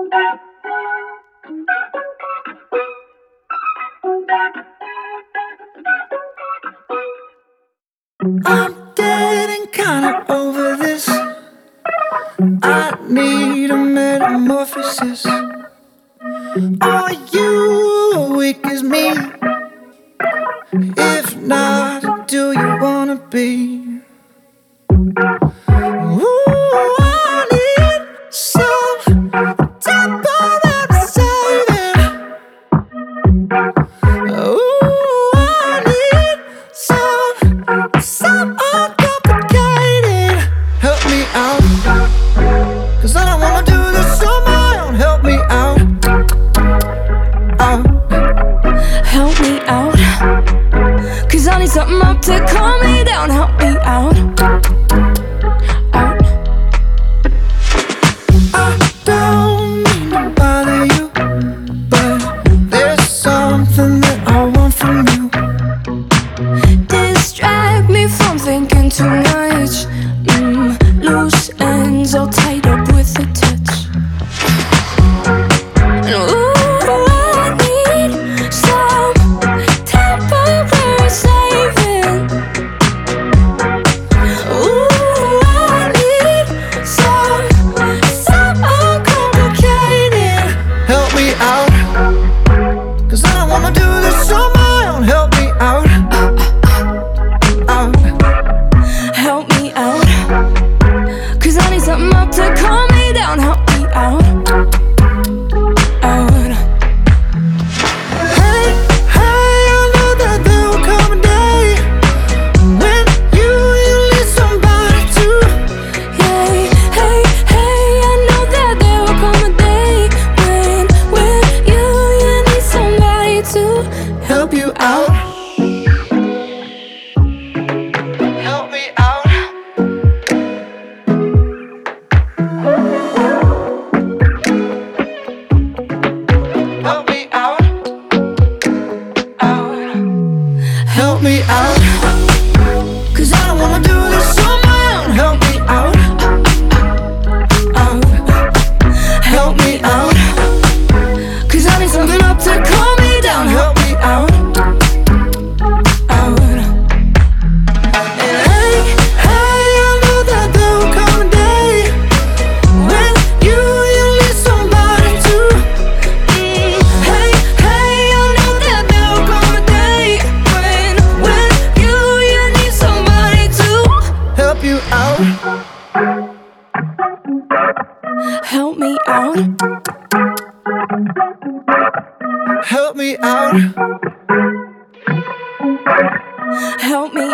I'm getting kinda over this. I need a metamorphosis. Are you awake as me? If not, do you wanna be? Ooh, I need some temporary saving. Ooh, I need some uncomplicated. Help me out, 'cause I don't wanna do this on my own. Help me out, out. Help me out, 'cause I need something up to calm me down. Help me out, out. I don't mean to bother you, but there's something that I want from you. Distract me from thinking too much. Loose ends all tied up with a touch. And ooh, I need some temporary saving. Ooh, I need some uncomplicated. Help me out, 'cause I don't wanna do this on my own. Help me out, out. Help me out, 'cause I need something up to calm me down. Help me out, out. Hey, hey, I know that there will come a day when you need somebody to. Hey, hey, hey, I know that there will come a day when you need somebody to Help you out. Help me out. Help me out. out. Help me out, 'cause I don't wanna do this on my own. Help me out, out. Help me out, 'Cause I need something up to calm me down. help me out, out. and hey, hey, I know that there will come a day when you need somebody to. Hey, hey, I know that there will come a day when you need somebody to Help you out, help me out, help me out. help me